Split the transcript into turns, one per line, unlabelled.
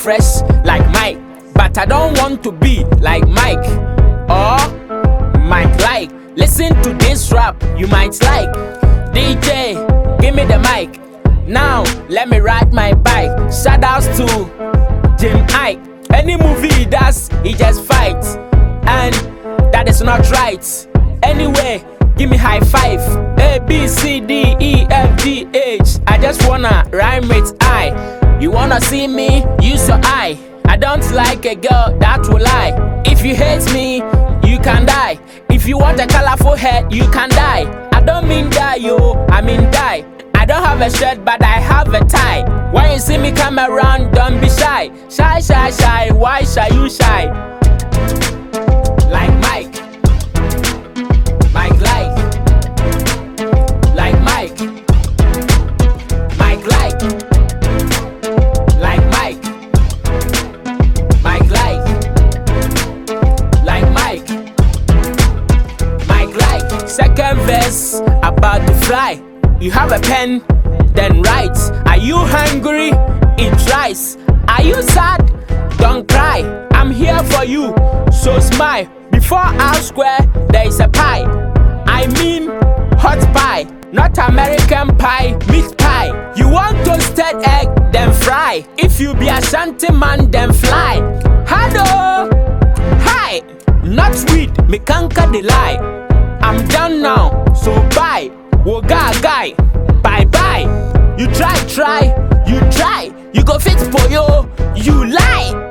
fresh like Mike, but I don't want to be like Mike or Mike like. Listen to this rap, you might like. DJ, give me the mic. Now, let me ride my bike. Shoutouts to Jim Ike. Any movie he does, he just fights. And that is not right. Anyway, give me high five. A, B, C, D, E, F, G, H. I just wanna rhyme with I. You wanna see me? Use your eye. I don't like a girl that will lie. If you hate me, you can die. If you want a colorful head, you can die. I don't mean die, yo, I mean die. I don't have a shirt, but I have a tie. When you see me come around, don't be shy. Shy, shy, shy, why shy you shy? Like Mike. Mike like. Like Mike. Mike like. Like Mike. Mike like. Like Mike. Mike like. Second verse about to fly. You have a pen, then write. Are you hungry? Eat rice. Are you sad? Don't cry. I'm here for you, so smile. Before our square, there is a pie. I mean, hot pie, not American pie, meat pie. You want toasted egg, then fry. If you be a shanty man, then fly. Hello, hi, not sweet, me can't the lie. I'm done now, so bye. Woga guy, bye bye. You try, you try. You go fit for yo, you lie.